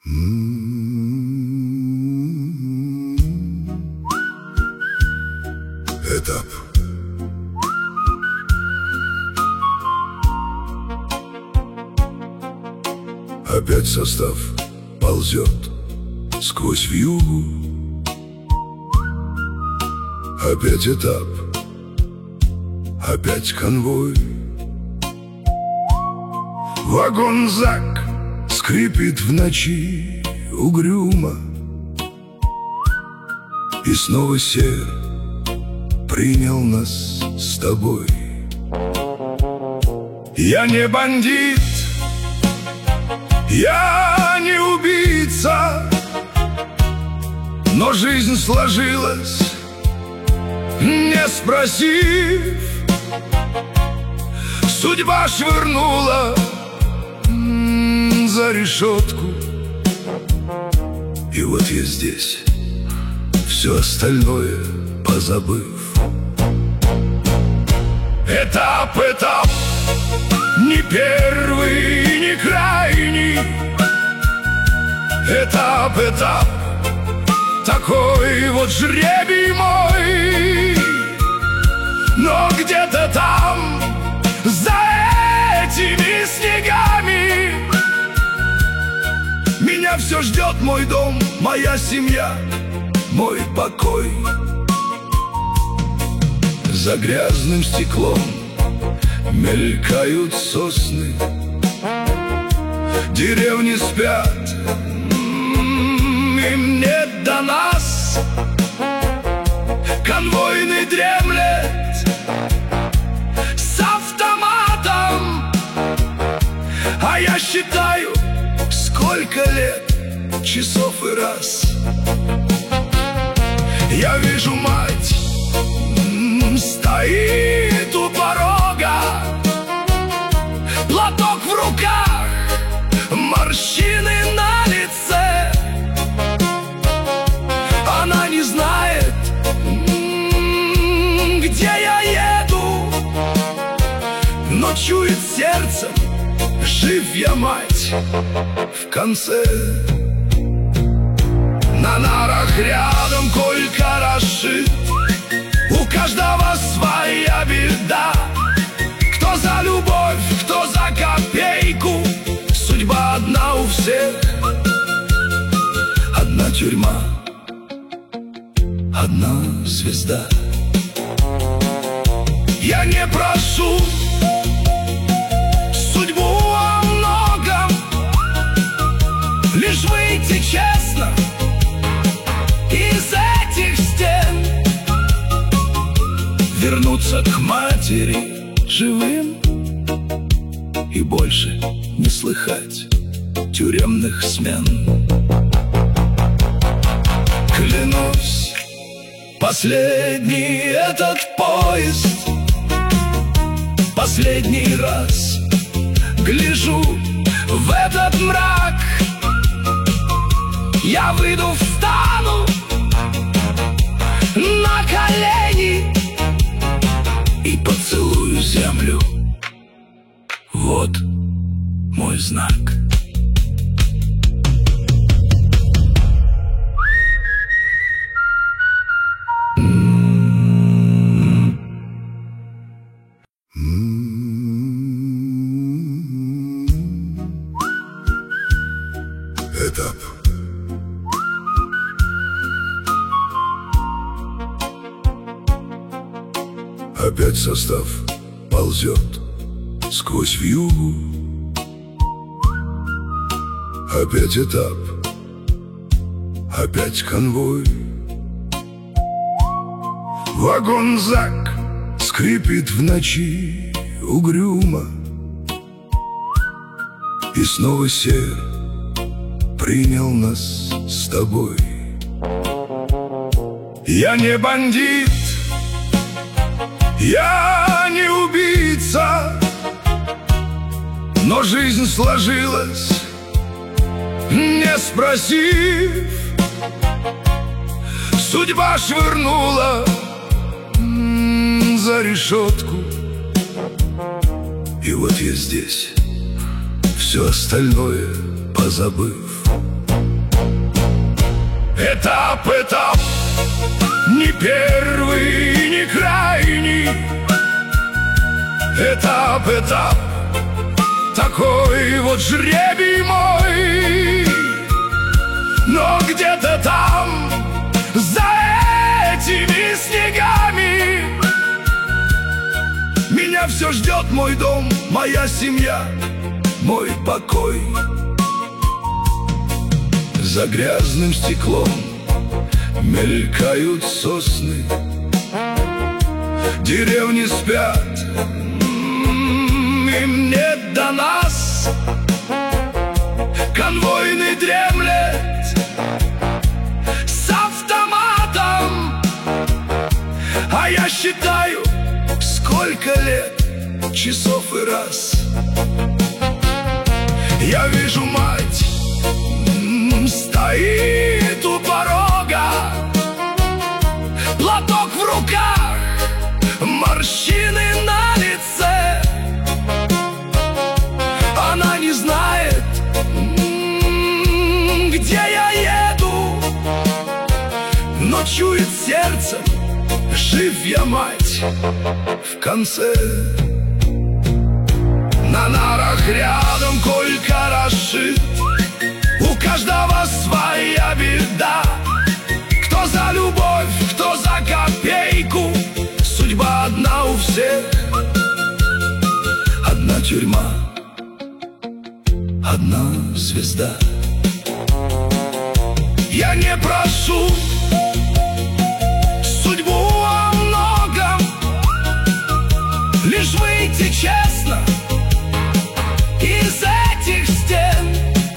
Этап. Опять состав ползет сквозь вьюгу. Опять этап, опять конвой. Вагон ЗАГ скрипит в ночи угрюмо, и снова север принял нас с тобой. Я не бандит, я не убийца, но жизнь сложилась, не спросив. Судьба швырнула за решетку, и вот я здесь, все остальное позабыв. Этап, этап, не первый, не крайний. Этап, этап, такой вот жребий мой. Но где-то там, за этими снегами, меня все ждет мой дом, моя семья, мой покой. За грязным стеклом мелькают сосны, деревни спят, им нет до нас. Конвойный дремлет с автоматом, а я считаю, сколько лет, часов и раз. Я вижу мать, стоит у порога, платок в руках, морщины на лице. Она не знает, где я еду, но чует сердцем, жив я, мать, в конце. На нарах рядом Колька расшит, у каждого своя беда. Кто за любовь, кто за копейку, судьба одна у всех. Одна тюрьма, одна звезда. Я не прошу судьбу о многом, лишь выйти честно из этих стен, вернуться к матери живым и больше не слыхать тюремных смен. Клянусь, последний этот поезд, последний раз гляжу в этот мрак. Я выйду, встану на колени и поцелую землю. Вот мой знак. Этап. Опять состав ползет сквозь вьюгу. Опять этап, опять конвой. Вагон ЗАГ скрипит в ночи угрюмо, и снова север принял нас с тобой. Я не бандит, я не убийца, но жизнь сложилась, не спросив. Судьба швырнула за решетку, и вот я здесь, все остальное позабыв. Этап, не первый, не крайний. Этап, такой вот жребий мой. Но где-то там, за этими снегами, меня все ждет мой дом, моя семья, мой покой. За грязным стеклом мелькают сосны, деревни спят, им нет до нас. Конвойный дремлет с автоматом, а я считаю, сколько лет, часов и раз. Я вижу мать, стоит у порога, платок в руках, морщины на лице. Она не знает, где я еду, но чует сердцем, живья мать в конце. На нарах рядом Колька расшит, у каждого своя беда. Кто за любовь, кто за копейку, судьба одна у всех. Одна тюрьма, одна звезда. Я не прошу судьбу о многом, лишь выйти честно из этих стен,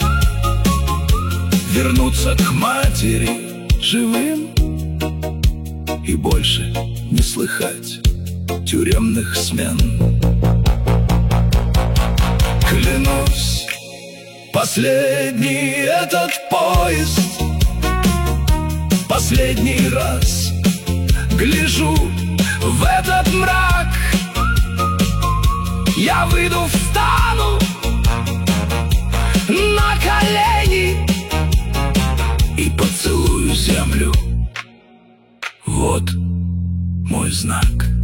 вернуться к матери живым и больше не слыхать тюремных смен. Клянусь, последний этот поезд, последний раз гляжу в этот мрак. Я выйду, встану на колени и поцелую землю. Вот мой знак.